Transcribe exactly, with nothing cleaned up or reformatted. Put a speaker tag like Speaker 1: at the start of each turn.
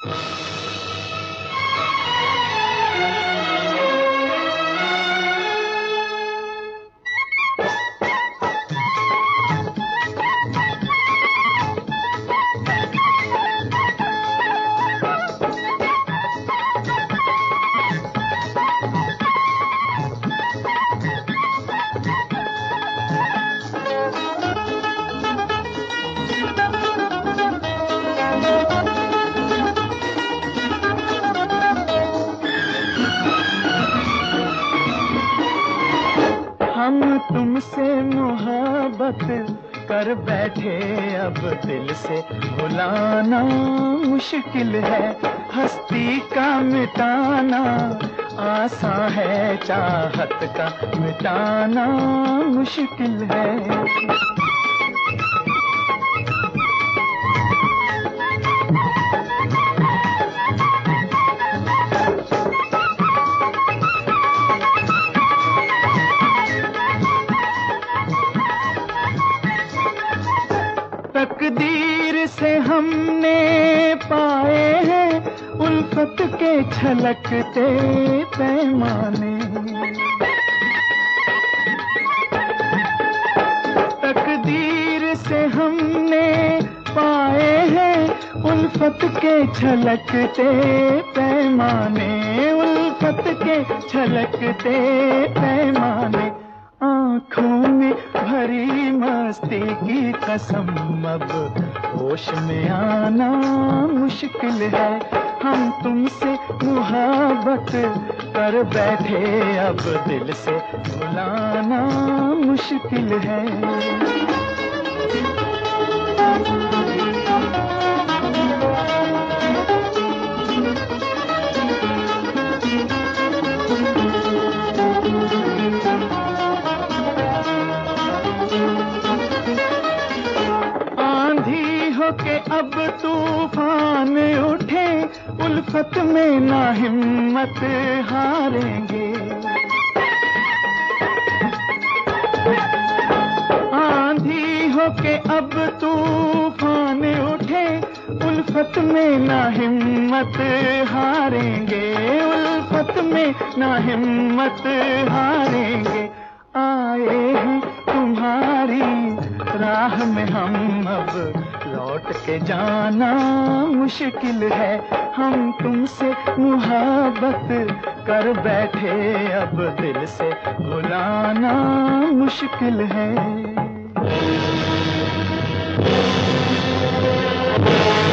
Speaker 1: हम तुमसे मोहब्बत कर बैठे, अब दिल से भुलाना मुश्किल है। हस्ती का मिटाना आसान है, चाहत का मिटाना मुश्किल है। तकदीर से हमने पाए हैं उल्फत के छलकते पैमाने। तकदीर से हमने पाए हैं उल्फत के छलकते पैमाने, उल्फत के छलकते पैमाने। आँखों में भरी मस्ती की कसम, अब होश में आना मुश्किल है। हम तुमसे मोहब्बत कर बैठे, अब दिल से भुलाना मुश्किल है। के अब तूफान उठे, उल्फत में ना हिम्मत हारेंगे। आंधी हो के अब तूफान उठे, उल्फत में ना हिम्मत हारेंगे, उल्फत में ना हिम्मत हारेंगे। आए हैं तुम्हारी राह में हम, अब लौट के जाना मुश्किल है। हम तुमसे मोहब्बत कर बैठे, अब दिल से भुलाना मुश्किल है।